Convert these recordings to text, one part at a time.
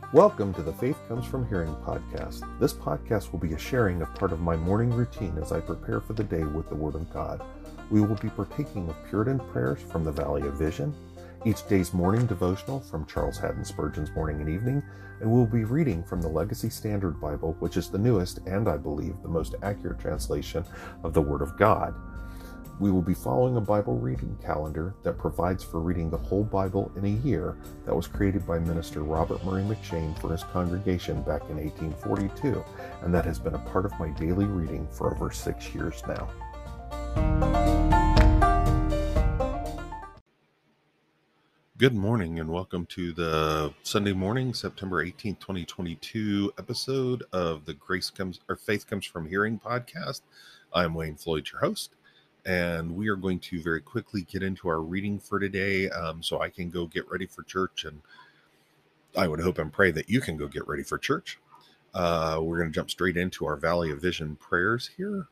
Welcome to the Faith Comes From Hearing podcast. This podcast will be a sharing of part of my morning routine as I prepare for the day with the Word of God. We will be partaking of Puritan prayers from the Valley of Vision, each day's morning devotional from Charles Haddon Spurgeon's Morning and Evening, and we'll be reading from the Legacy Standard Bible, which is the newest and, I believe, the most accurate translation of the Word of God. We will be following a Bible reading calendar that provides for reading the whole Bible in a year that was created by Minister Robert Murray McCheyne for his congregation back in 1842, and that has been a part of my daily reading for over 6 years now. Good morning and welcome to the Sunday morning, September 18th, 2022 episode of the Faith Comes From Hearing podcast. I'm Wayne Floyd, your host. And we are going to very quickly get into our reading for today so I can go get ready for church. And I would hope and pray that you can go get ready for church. We're going to jump straight into our Valley of Vision prayers here.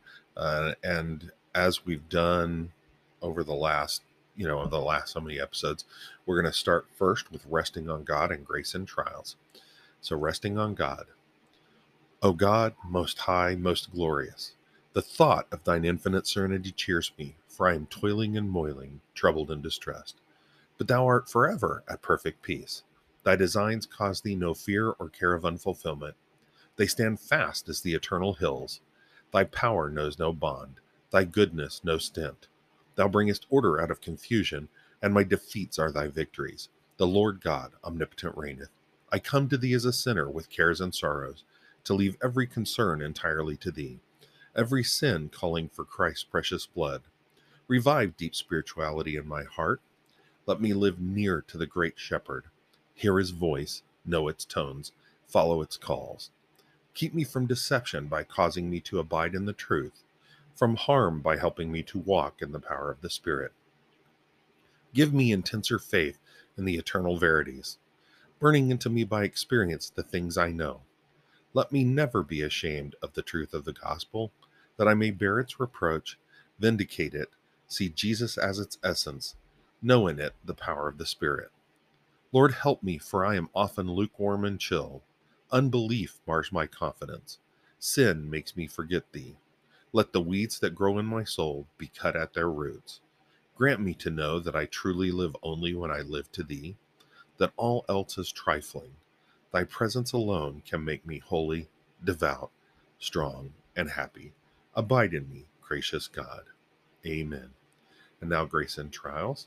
And as we've done over the last so many episodes, we're going to start first with resting on God and grace in trials. So resting on God. O God, most high, most glorious, the thought of thine infinite serenity cheers me, for I am toiling and moiling, troubled and distressed. But thou art forever at perfect peace. Thy designs cause thee no fear or care of unfulfillment. They stand fast as the eternal hills. Thy power knows no bond, thy goodness no stint. Thou bringest order out of confusion, and my defeats are thy victories. The Lord God omnipotent reigneth. I come to thee as a sinner with cares and sorrows, to leave every concern entirely to thee. Every sin calling for Christ's precious blood. Revive deep spirituality in my heart. Let me live near to the great shepherd. Hear his voice, know its tones, follow its calls. Keep me from deception by causing me to abide in the truth, from harm by helping me to walk in the power of the Spirit. Give me intenser faith in the eternal verities, burning into me by experience the things I know. Let me never be ashamed of the truth of the gospel, that I may bear its reproach, vindicate it, see Jesus as its essence, know in it the power of the Spirit. Lord, help me, for I am often lukewarm and chill. Unbelief mars my confidence. Sin makes me forget thee. Let the weeds that grow in my soul be cut at their roots. Grant me to know that I truly live only when I live to thee, that all else is trifling. Thy presence alone can make me holy, devout, strong, and happy. Abide in me, gracious God. Amen. And now grace in trials.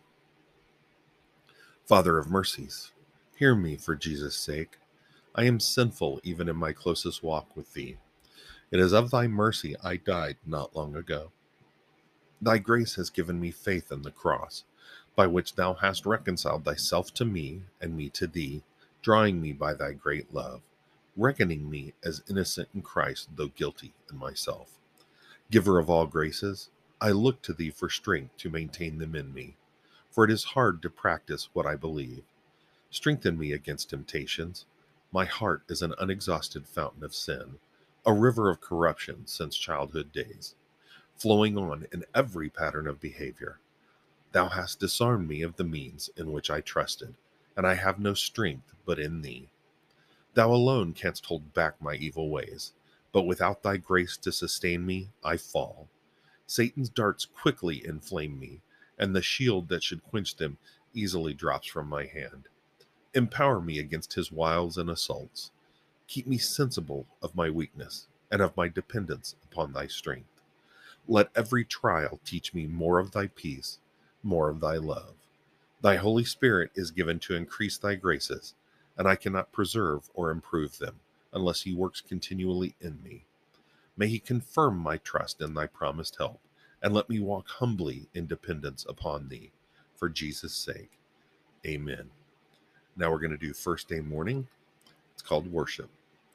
Father of mercies, hear me for Jesus' sake. I am sinful even in my closest walk with thee. It is of thy mercy I died not long ago. Thy grace has given me faith in the cross, by which thou hast reconciled thyself to me and me to thee, drawing me by thy great love, reckoning me as innocent in Christ, though guilty in myself. Giver of all graces, I look to thee for strength to maintain them in me, for it is hard to practice what I believe. Strengthen me against temptations. My heart is an unexhausted fountain of sin, a river of corruption since childhood days, flowing on in every pattern of behavior. Thou hast disarmed me of the means in which I trusted, and I have no strength but in thee. Thou alone canst hold back my evil ways, but without thy grace to sustain me, I fall. Satan's darts quickly inflame me, and the shield that should quench them easily drops from my hand. Empower me against his wiles and assaults. Keep me sensible of my weakness and of my dependence upon thy strength. Let every trial teach me more of thy peace, more of thy love. Thy Holy Spirit is given to increase thy graces, and I cannot preserve or improve them unless he works continually in me. May he confirm my trust in thy promised help, and let me walk humbly in dependence upon thee, for Jesus' sake. Amen. Now we're going to do First Day Morning. It's called Worship.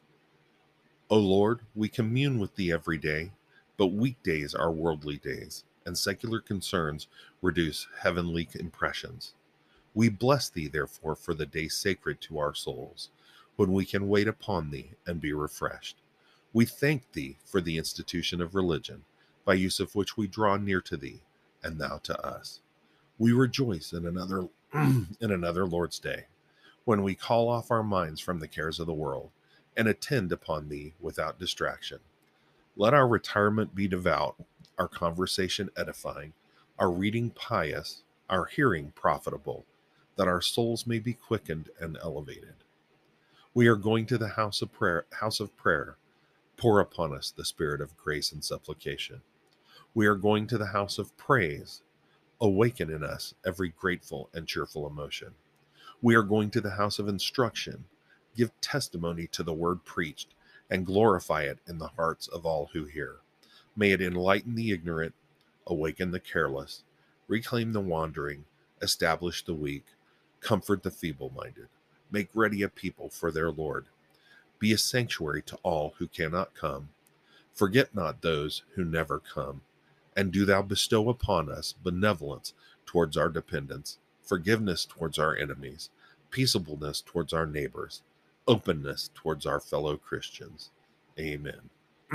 O Lord, we commune with thee every day, but weekdays are worldly days, and secular concerns reduce heavenly impressions. We bless thee, therefore, for the day sacred to our souls, when we can wait upon thee and be refreshed. We thank thee for the institution of religion, by use of which we draw near to thee, and thou to us. We rejoice in another Lord's Day. when we call off our minds from the cares of the world and attend upon thee without distraction. Let our retirement be devout, our conversation edifying, our reading pious, our hearing profitable, that our souls may be quickened and elevated. We are going to the house of prayer. Pour upon us the spirit of grace and supplication. We are going to the house of praise. Awaken in us every grateful and cheerful emotion. We are going to the house of instruction. Give testimony to the word preached and glorify it in the hearts of all who hear. May it enlighten the ignorant, awaken the careless, reclaim the wandering, establish the weak, comfort the feeble-minded, make ready a people for their Lord. Be a sanctuary to all who cannot come. Forget not those who never come. And do thou bestow upon us benevolence towards our dependents, forgiveness towards our enemies, peaceableness towards our neighbors, openness towards our fellow Christians. Amen.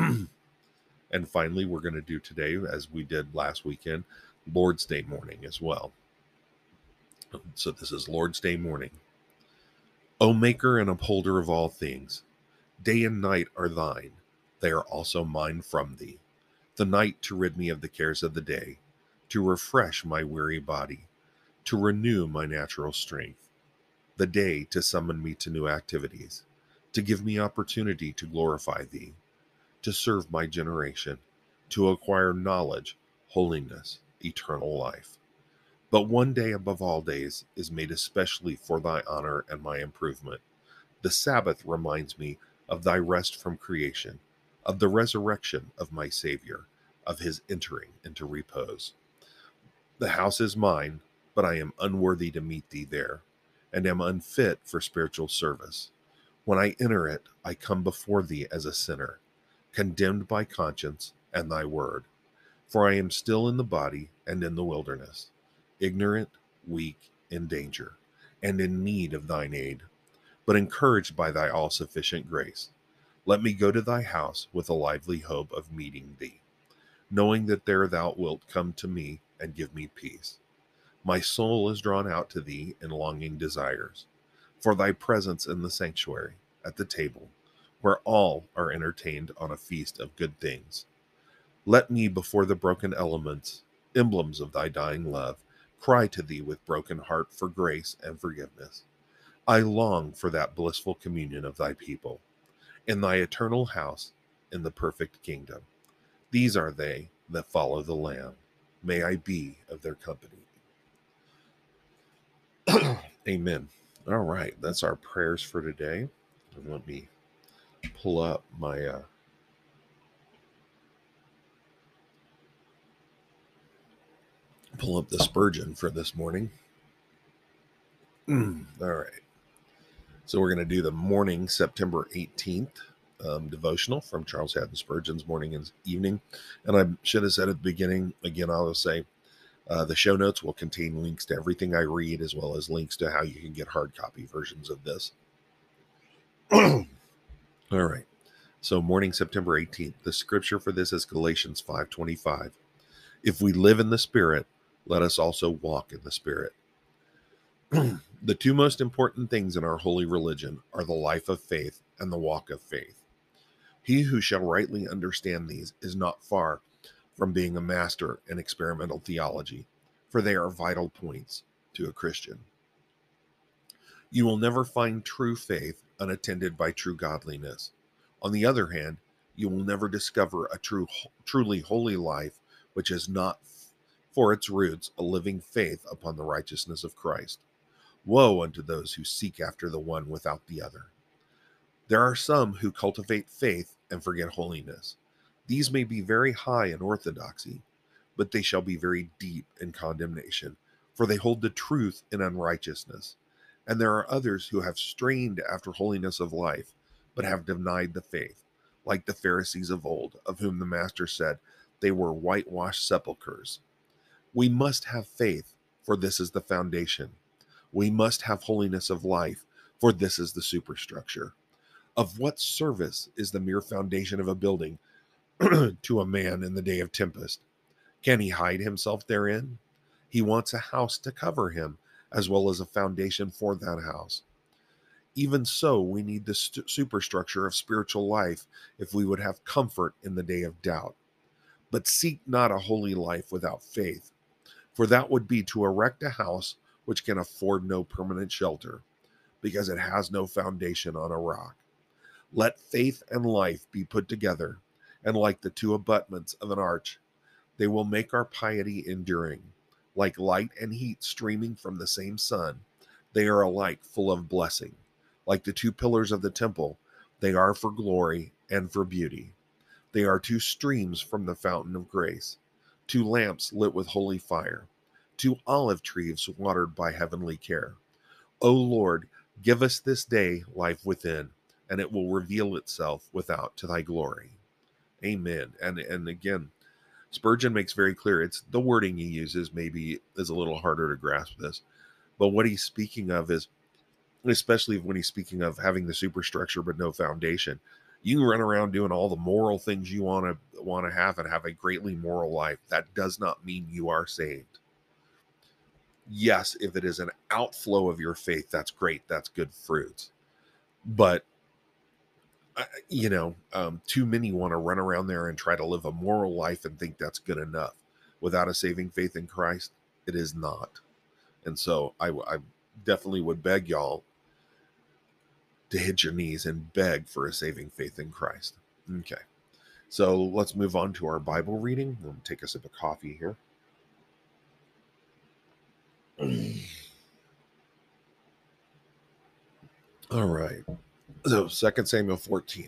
And finally, we're going to do today, as we did last weekend, Lord's Day morning as well. So this is Lord's Day morning. O maker and upholder of all things, day and night are thine. They are also mine from thee. The night to rid me of the cares of the day, to refresh my weary body, to renew my natural strength. The day to summon me to new activities, to give me opportunity to glorify thee, to serve my generation, to acquire knowledge, holiness, eternal life. But one day above all days is made especially for thy honor and my improvement. The Sabbath reminds me of thy rest from creation, of the resurrection of my Savior, of his entering into repose. The house is mine, but I am unworthy to meet thee there, and am unfit for spiritual service. When I enter it, I come before thee as a sinner, condemned by conscience and thy word. For I am still in the body and in the wilderness, ignorant, weak, in danger, and in need of thine aid, but encouraged by thy all-sufficient grace. Let me go to thy house with a lively hope of meeting thee, knowing that there thou wilt come to me and give me peace. My soul is drawn out to thee in longing desires, for thy presence in the sanctuary, at the table, where all are entertained on a feast of good things. Let me before the broken elements, emblems of thy dying love, cry to thee with broken heart for grace and forgiveness. I long for that blissful communion of thy people, in thy eternal house, in the perfect kingdom. These are they that follow the Lamb. May I be of their company. Amen. All right, that's our prayers for today. And let me pull up my the Spurgeon for this morning. All right. So we're going to do the morning September 18th devotional from Charles Haddon Spurgeon's Morning and Evening. And I should have said at the beginning, again, I'll say the show notes will contain links to everything I read, as well as links to how you can get hard copy versions of this. All right. So morning September 18th. The scripture for this is Galatians 5:25. If we live in the Spirit, let us also walk in the Spirit. The two most important things in our holy religion are the life of faith and the walk of faith. He who shall rightly understand these is not far from being a master in experimental theology, for they are vital points to a Christian. You will never find true faith unattended by true godliness. On the other hand, you will never discover a truly holy life which has not for its roots a living faith upon the righteousness of Christ. Woe unto those who seek after the one without the other. There are some who cultivate faith and forget holiness. These may be very high in orthodoxy, but they shall be very deep in condemnation, for they hold the truth in unrighteousness. And there are others who have strained after holiness of life, but have denied the faith, like the Pharisees of old, of whom the Master said they were whitewashed sepulchres. We must have faith, for this is the foundation. We must have holiness of life, for this is the superstructure. Of what service is the mere foundation of a building to a man in the day of tempest? Can he hide himself therein? He wants a house to cover him, as well as a foundation for that house. Even so, we need the superstructure of spiritual life if we would have comfort in the day of doubt. But seek not a holy life without faith, for that would be to erect a house which can afford no permanent shelter, because it has no foundation on a rock. Let faith and life be put together, and like the two abutments of an arch, they will make our piety enduring. Like light and heat streaming from the same sun, they are alike full of blessing. Like the two pillars of the temple, they are for glory and for beauty. They are two streams from the fountain of grace, two lamps lit with holy fire, two olive trees watered by heavenly care. O Lord, give us this day life within, and it will reveal itself without to thy glory. Amen. And again, Spurgeon makes very clear, it's the wording he uses maybe is a little harder to grasp this, but what he's speaking of is, especially when he's speaking of having the superstructure but no foundation, you can run around doing all the moral things you want to have and have a greatly moral life. That does not mean you are saved. Yes, if it is an outflow of your faith, that's great. That's good fruits. But too many want to run around there and try to live a moral life and think that's good enough. Without a saving faith in Christ, it is not. And so I definitely would beg y'all to hit your knees and beg for a saving faith in Christ. Okay. So let's move on to our Bible reading. I'm going to take a sip of coffee here. All right. So 2 Samuel 14.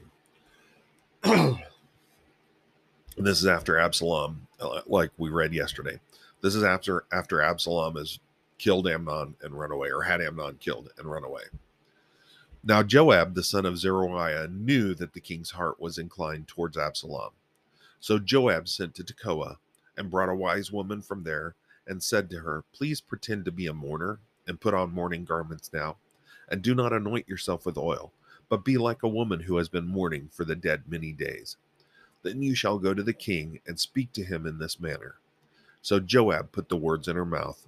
This is after Absalom, like we read yesterday. This is after Absalom has killed Amnon and run away, or had Amnon killed and run away. Now Joab, the son of Zeruiah, knew that the king's heart was inclined towards Absalom. So Joab sent to Tekoa and brought a wise woman from there and said to her, "Please pretend to be a mourner and put on mourning garments now, and do not anoint yourself with oil, but be like a woman who has been mourning for the dead many days. Then you shall go to the king and speak to him in this manner." So Joab put the words in her mouth.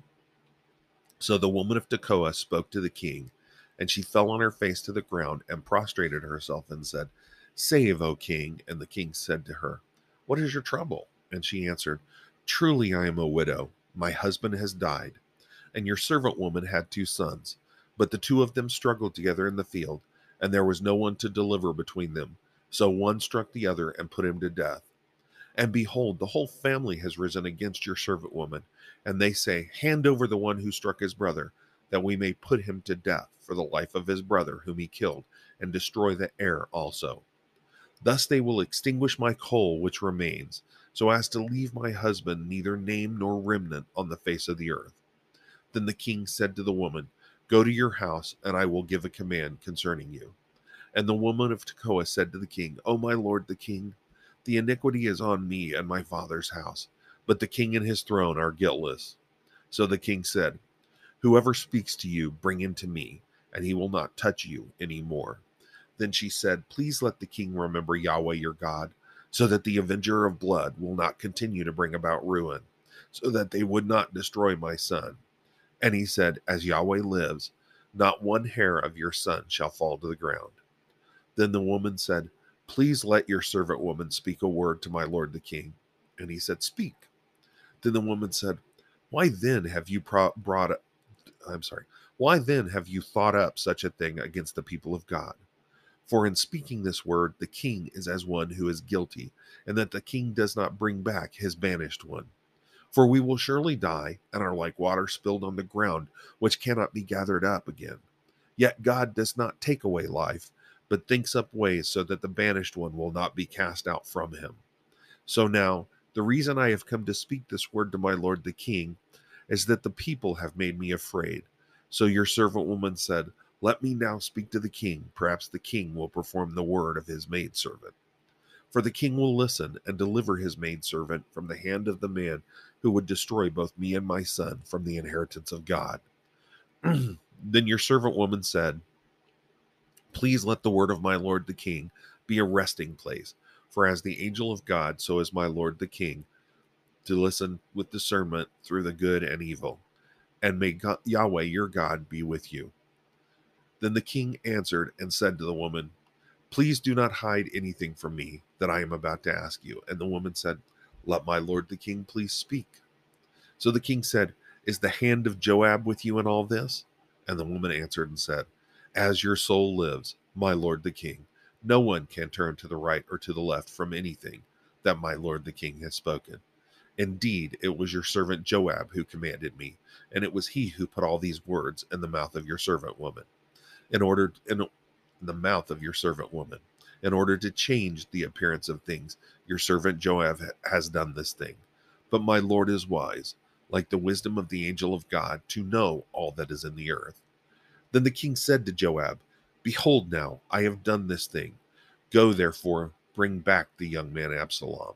So the woman of Tekoa spoke to the king, and she fell on her face to the ground and prostrated herself and said, "Save, O king." And the king said to her, "What is your trouble?" And she answered, "Truly I am a widow. My husband has died, and your servant woman had 2 sons. But the 2 of them struggled together in the field, and there was no one to deliver between them. So one struck the other and put him to death. And behold, the whole family has risen against your servant woman, and they say, 'Hand over the one who struck his brother, that we may put him to death for the life of his brother whom he killed, and destroy the heir also.' Thus they will extinguish my coal which remains, so as to leave my husband neither name nor remnant on the face of the earth." Then the king said to the woman, "Go to your house, and I will give a command concerning you." And the woman of Tekoa said to the king, "O my lord the king, the iniquity is on me and my father's house, but the king and his throne are guiltless." So the king said, "Whoever speaks to you, bring him to me, and he will not touch you any more." Then she said, "Please let the king remember Yahweh your God, so that the avenger of blood will not continue to bring about ruin, so that they would not destroy my son." And he said, "As Yahweh lives, not one hair of your son shall fall to the ground." Then the woman said, "Please let your servant woman speak a word to my lord the king." And he said, "Speak." Then the woman said, "Why then have you Why then have you thought up such a thing against the people of God? For in speaking this word, the king is as one who is guilty, and that the king does not bring back his banished one. For we will surely die, and are like water spilled on the ground, which cannot be gathered up again. Yet God does not take away life, but thinks up ways so that the banished one will not be cast out from him. So now, the reason I have come to speak this word to my lord the king is that the people have made me afraid. So your servant woman said, 'Let me now speak to the king. Perhaps the king will perform the word of his maidservant.' For the king will listen and deliver his maidservant from the hand of the man who would destroy both me and my son from the inheritance of God." Then your servant woman said, "Please let the word of my lord the king be a resting place. For as the angel of God, so is my lord the king, to listen with discernment through the good and evil. And may God, Yahweh your God be with you." Then the king answered and said to the woman, "Please do not hide anything from me that I am about to ask you." And the woman said, "Let my lord the king please speak." So the king said, "Is the hand of Joab with you in all this?" And the woman answered and said, "As your soul lives, my lord the king, no one can turn to the right or to the left from anything that my lord the king has spoken. Indeed, it was your servant Joab who commanded me, and it was he who put all these words in the mouth of your servant woman, in the mouth of your servant woman, in order to change the appearance of things. Your servant Joab has done this thing. But my Lord is wise, like the wisdom of the angel of God, to know all that is in the earth." Then the king said to Joab, "Behold, now I have done this thing. Go, therefore, bring back the young man Absalom."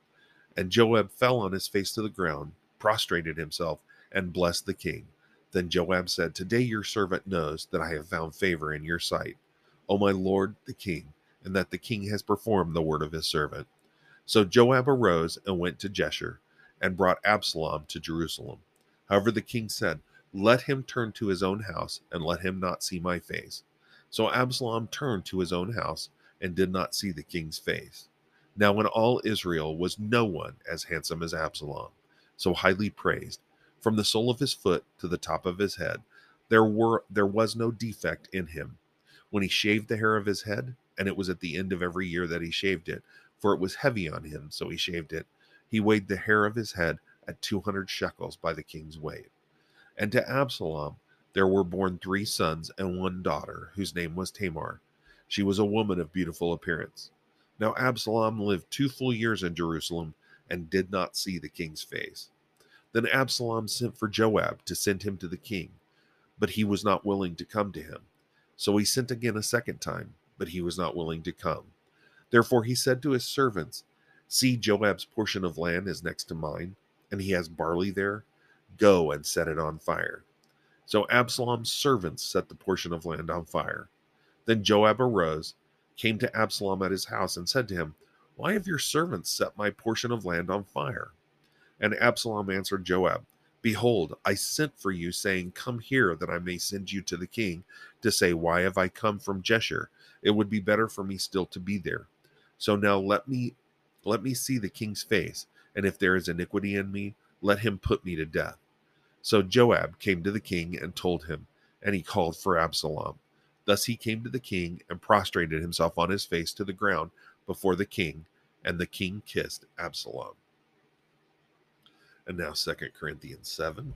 And Joab fell on his face to the ground, prostrated himself, and blessed the king. Then Joab said, "Today your servant knows that I have found favor in your sight, O my lord the king, and that the king has performed the word of his servant." So Joab arose and went to Jeshurun, and brought Absalom to Jerusalem. However, the king said, "Let him turn to his own house, and let him not see my face." So Absalom turned to his own house, and did not see the king's face. Now in all Israel was no one as handsome as Absalom, so highly praised. From the sole of his foot to the top of his head, there was no defect in him. When he shaved the hair of his head, and it was at the end of every year that he shaved it, for it was heavy on him, so he shaved it, he weighed the hair of his head at 200 shekels by the king's weight. And to Absalom there were born 3 sons and 1 daughter, whose name was Tamar. She was a woman of beautiful appearance. Now Absalom lived 2 full years in Jerusalem, and did not see the king's face. Then Absalom sent for Joab to send him to the king, but he was not willing to come to him. So he sent again a second time, but he was not willing to come. Therefore he said to his servants, "See, Joab's portion of land is next to mine, and he has barley there. Go and set it on fire." So Absalom's servants set the portion of land on fire. Then Joab arose, came to Absalom at his house, and said to him, "Why have your servants set my portion of land on fire?" And Absalom answered Joab, "Behold, I sent for you, saying, 'Come here, that I may send you to the king, to say, Why have I come from Jeshurun? It would be better for me still to be there. So now let me see the king's face, and if there is iniquity in me, let him put me to death.'" So Joab came to the king and told him, and he called for Absalom. Thus he came to the king and prostrated himself on his face to the ground before the king, and the king kissed Absalom. And now 2 Corinthians 7.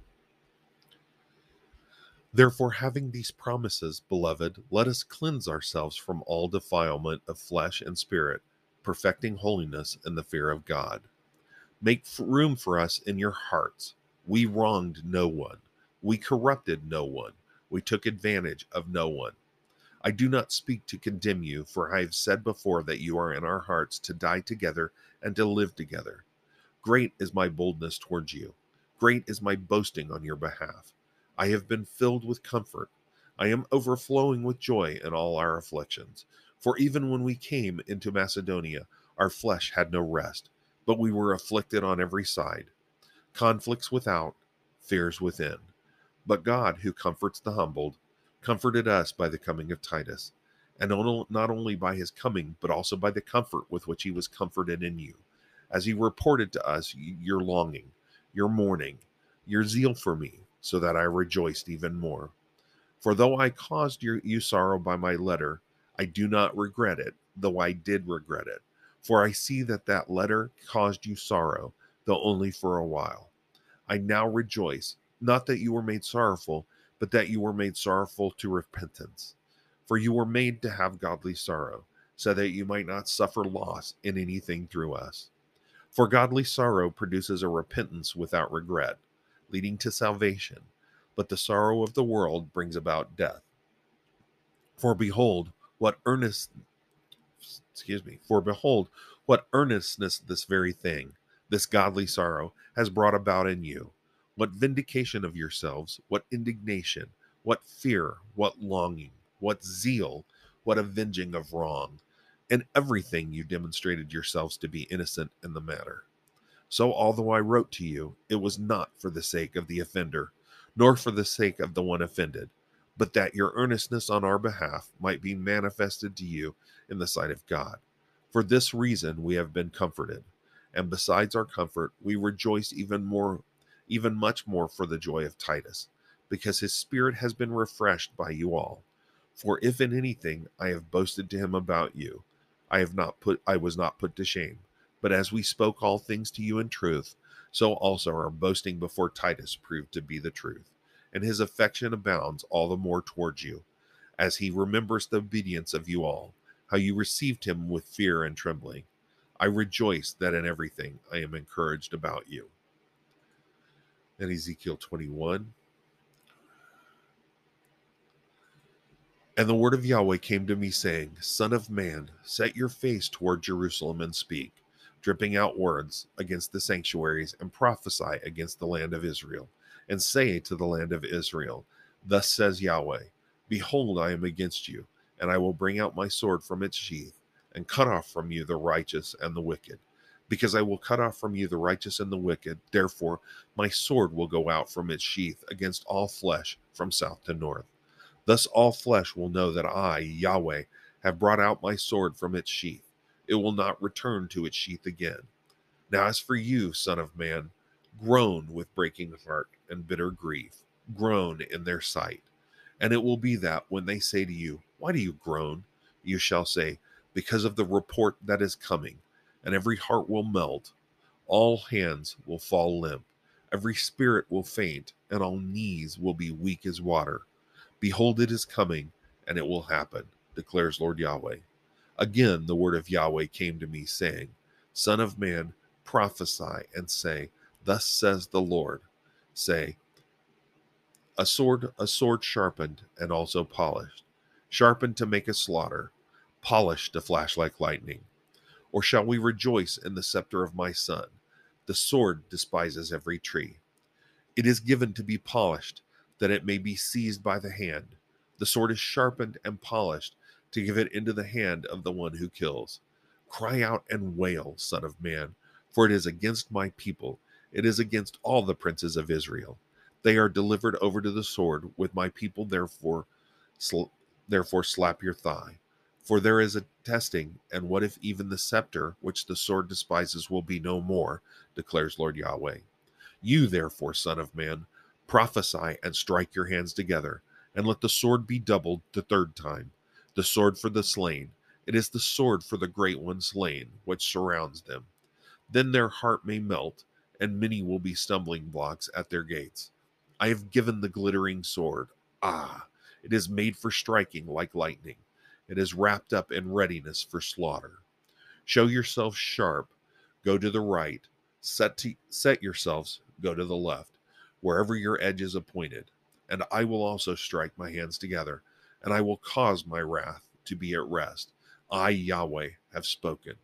Therefore, having these promises, beloved, let us cleanse ourselves from all defilement of flesh and spirit, perfecting holiness in the fear of God. Make room for us in your hearts. We wronged no one. We corrupted no one. We took advantage of no one. I do not speak to condemn you, for I have said before that you are in our hearts to die together and to live together. Great is my boldness towards you. Great is my boasting on your behalf. I have been filled with comfort. I am overflowing with joy in all our afflictions. For even when we came into Macedonia, our flesh had no rest, but we were afflicted on every side. Conflicts without, fears within. But God, who comforts the humbled, comforted us by the coming of Titus, and not only by his coming, but also by the comfort with which he was comforted in you, as he reported to us your longing, your mourning, your zeal for me, so that I rejoiced even more. For though I caused you sorrow by my letter, I do not regret it, though I did regret it. For I see that letter caused you sorrow, though only for a while. I now rejoice, not that you were made sorrowful, but that you were made sorrowful to repentance. For you were made to have godly sorrow, so that you might not suffer loss in anything through us. For godly sorrow produces a repentance without regret, leading to salvation, but the sorrow of the world brings about death. For behold, what earnestness this very thing, this godly sorrow, has brought about in you. What vindication of yourselves, what indignation, what fear, what longing, what zeal, what avenging of wrong. In everything you demonstrated yourselves to be innocent in the matter. So although I wrote to you, it was not for the sake of the offender, nor for the sake of the one offended, but that your earnestness on our behalf might be manifested to you in the sight of God. For this reason we have been comforted, and besides our comfort, we rejoice even much more for the joy of Titus, because his spirit has been refreshed by you all. For if in anything I have boasted to him about you, I was not put to shame. But as we spoke all things to you in truth, so also our boasting before Titus proved to be the truth. And his affection abounds all the more towards you, as he remembers the obedience of you all, how you received him with fear and trembling. I rejoice that in everything I am encouraged about you. And Ezekiel 21. And the word of Yahweh came to me, saying, Son of man, set your face toward Jerusalem and speak, dripping out words against the sanctuaries, and prophesy against the land of Israel. And say to the land of Israel, Thus says Yahweh, Behold, I am against you, and I will bring out my sword from its sheath, and cut off from you the righteous and the wicked. Because I will cut off from you the righteous and the wicked, therefore my sword will go out from its sheath against all flesh from south to north. Thus all flesh will know that I, Yahweh, have brought out my sword from its sheath. It will not return to its sheath again. Now as for you, son of man, groan with breaking heart and bitter grief. Groan in their sight. And it will be that when they say to you, Why do you groan? You shall say, Because of the report that is coming. And every heart will melt. All hands will fall limp. Every spirit will faint, and all knees will be weak as water. Behold, it is coming, and it will happen, declares Lord Yahweh. Again, the word of Yahweh came to me, saying, Son of man, prophesy and say, Thus says the Lord. Say, a sword sharpened and also polished, sharpened to make a slaughter, polished to flash like lightning. Or shall we rejoice in the scepter of my son? The sword despises every tree. It is given to be polished, that it may be seized by the hand. The sword is sharpened and polished, to give it into the hand of the one who kills. Cry out and wail, son of man, for it is against my people. It is against all the princes of Israel. They are delivered over to the sword with my people, therefore slap your thigh. For there is a testing, and what if even the scepter, which the sword despises, will be no more, declares Lord Yahweh. You, therefore, son of man, prophesy and strike your hands together, and let the sword be doubled the third time. The sword for the slain. It is the sword for the great one slain, which surrounds them. Then their heart may melt, and many will be stumbling blocks at their gates. I have given the glittering sword. Ah, it is made for striking like lightning. It is wrapped up in readiness for slaughter. Show yourselves sharp. Go to the right. Set yourselves, go to the left, wherever your edge is appointed. And I will also strike my hands together, and I will cause my wrath to be at rest. I, Yahweh, have spoken.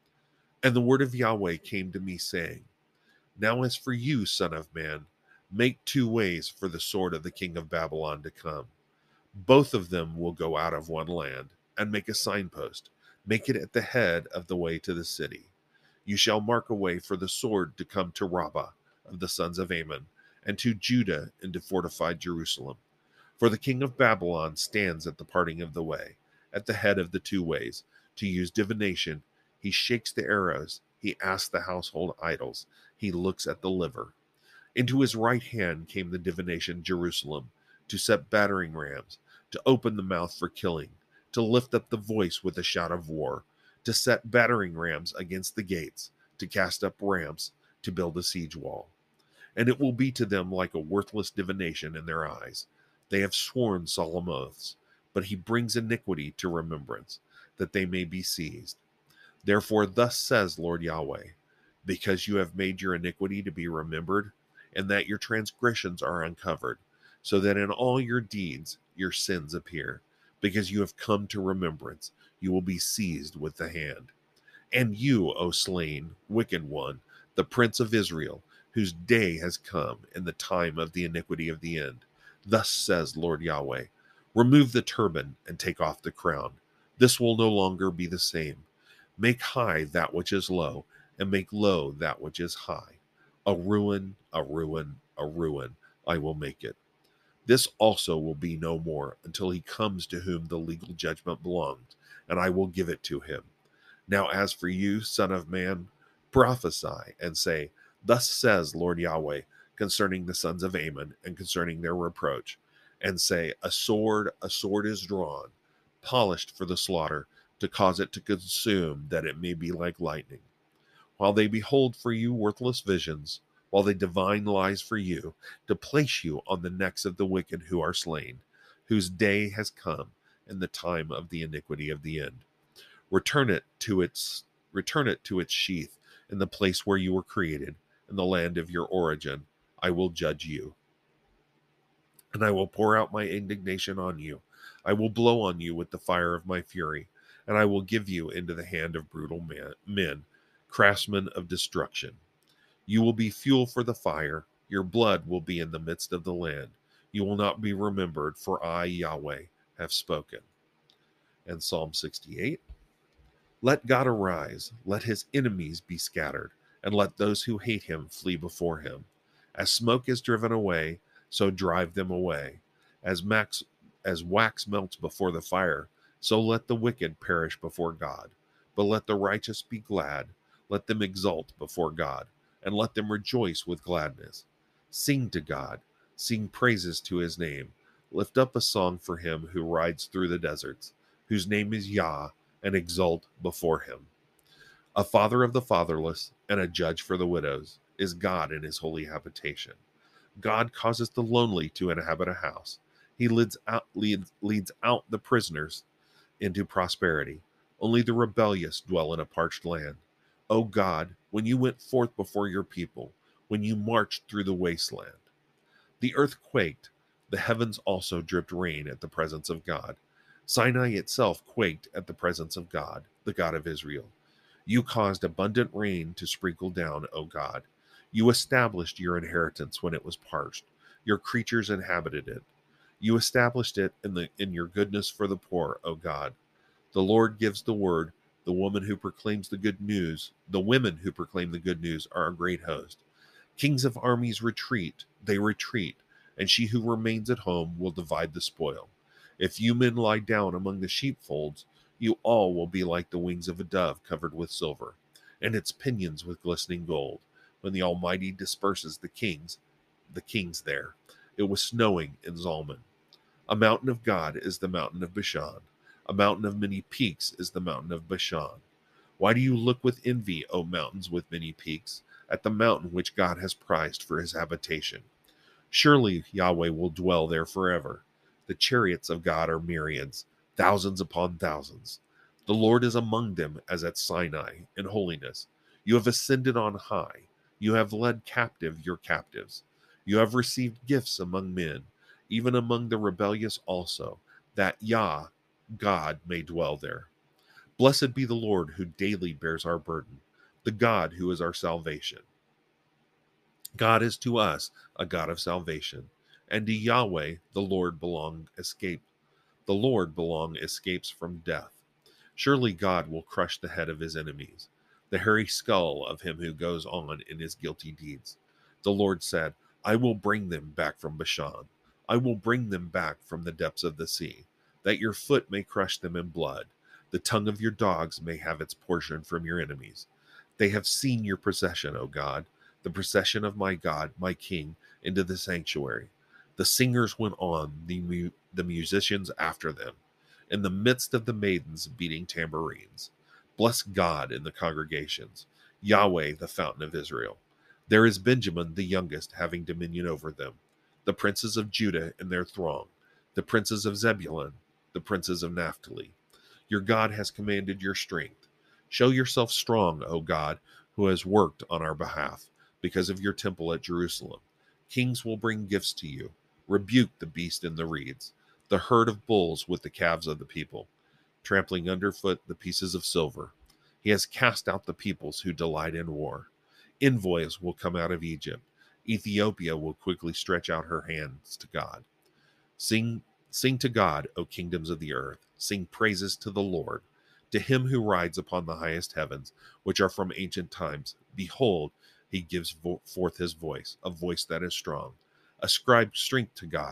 And the word of Yahweh came to me, saying, Now as for you, son of man, make 2 ways for the sword of the king of Babylon to come. Both of them will go out of one land, and make a signpost. Make it at the head of the way to the city. You shall mark a way for the sword to come to Rabbah of the sons of Ammon, and to Judah into fortified Jerusalem. For the king of Babylon stands at the parting of the way, at the head of the 2 ways, to use divination. He shakes the arrows, he asks the household idols, he looks at the liver. Into his right hand came the divination Jerusalem, to set battering rams, to open the mouth for killing, to lift up the voice with a shout of war, to set battering rams against the gates, to cast up ramps, to build a siege wall. And it will be to them like a worthless divination in their eyes. They have sworn solemn oaths, but he brings iniquity to remembrance, that they may be seized. Therefore thus says Lord Yahweh, because you have made your iniquity to be remembered, and that your transgressions are uncovered, so that in all your deeds your sins appear, because you have come to remembrance, you will be seized with the hand. And you, O slain, wicked one, the prince of Israel, whose day has come in the time of the iniquity of the end. Thus says Lord Yahweh, remove the turban and take off the crown. This will no longer be the same. Make high that which is low, and make low that which is high. A ruin, a ruin, a ruin, I will make it. This also will be no more until he comes to whom the legal judgment belongs, and I will give it to him. Now as for you, son of man, prophesy and say, Thus says Lord Yahweh, concerning the sons of Ammon and concerning their reproach, and say, a sword is drawn, polished for the slaughter, to cause it to consume, that it may be like lightning. While they behold for you worthless visions, while they divine lies for you, to place you on the necks of the wicked who are slain, whose day has come, and the time of the iniquity of the end. Return it to its sheath in the place where you were created, in the land of your origin. I will judge you, and I will pour out my indignation on you. I will blow on you with the fire of my fury, and I will give you into the hand of brutal men, craftsmen of destruction. You will be fuel for the fire. Your blood will be in the midst of the land. You will not be remembered, for I, Yahweh, have spoken. And Psalm 68. Let God arise, let his enemies be scattered, and let those who hate him flee before him. As smoke is driven away, so drive them away. As wax melts before the fire, so let the wicked perish before God. But let the righteous be glad, let them exult before God, and let them rejoice with gladness. Sing to God, sing praises to his name. Lift up a song for him who rides through the deserts, whose name is Yah, and exult before him. A father of the fatherless and a judge for the widows is God in his holy habitation. God causes the lonely to inhabit a house. He leads out the prisoners into prosperity. Only the rebellious dwell in a parched land. O God, when you went forth before your people, when you marched through the wasteland, the earth quaked, the heavens also dripped rain at the presence of God. Sinai itself quaked at the presence of God, the God of Israel. You caused abundant rain to sprinkle down, O God. You established your inheritance when it was parched. Your creatures inhabited it. You established it in your goodness for the poor, O God. The Lord gives the word. The woman who proclaims the good news, the women who proclaim the good news are a great host. Kings of armies retreat, and she who remains at home will divide the spoil. If you men lie down among the sheepfolds, you all will be like the wings of a dove covered with silver, and its pinions with glistening gold. When the Almighty disperses the kings there. It was snowing in Zalman. A mountain of God is the mountain of Bashan. A mountain of many peaks is the mountain of Bashan. Why do you look with envy, O mountains with many peaks, at the mountain which God has prized for his habitation? Surely Yahweh will dwell there forever. The chariots of God are myriads, thousands upon thousands. The Lord is among them as at Sinai in holiness. You have ascended on high. You have led captive your captives. You have received gifts among men, even among the rebellious also, that Yah, God, may dwell there. Blessed be the Lord who daily bears our burden, the God who is our salvation. God is to us a God of salvation, and to Yahweh the Lord belong escapes from death. Surely God will crush the head of his enemies, the hairy skull of him who goes on in his guilty deeds. The Lord said, I will bring them back from Bashan. I will bring them back from the depths of the sea, that your foot may crush them in blood. The tongue of your dogs may have its portion from your enemies. They have seen your procession, O God, the procession of my God, my King, into the sanctuary. The singers went on, the musicians after them, in the midst of the maidens beating tambourines. Bless God in the congregations, Yahweh, the fountain of Israel. There is Benjamin the youngest, having dominion over them, the princes of Judah in their throng, the princes of Zebulun, the princes of Naphtali. Your God has commanded your strength. Show yourself strong, O God, who has worked on our behalf, because of your temple at Jerusalem. Kings will bring gifts to you. Rebuke the beast in the reeds, the herd of bulls with the calves of the people, trampling underfoot the pieces of silver. He has cast out the peoples who delight in war. Envoys will come out of Egypt. Ethiopia will quickly stretch out her hands to God. Sing to God, O kingdoms of the earth. Sing praises to the Lord, to him who rides upon the highest heavens, which are from ancient times. Behold, he gives forth his voice, a voice that is strong. Ascribe strength to God.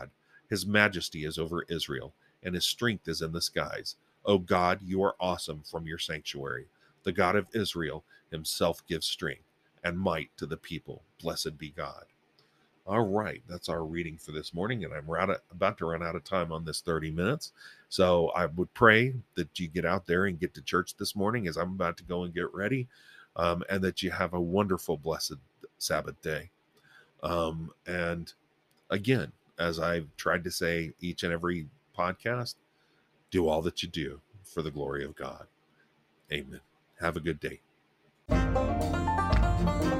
His majesty is over Israel, and his strength is in the skies. O God, you are awesome from your sanctuary. The God of Israel himself gives strength and might to the people. Blessed be God. All right, that's our reading for this morning, and I'm about to run out of time on this 30 minutes. So I would pray that you get out there and get to church this morning as I'm about to go and get ready, and that you have a wonderful, blessed Sabbath day. And again, as I've tried to say each and every podcast, do all that you do for the glory of God. Amen. Have a good day.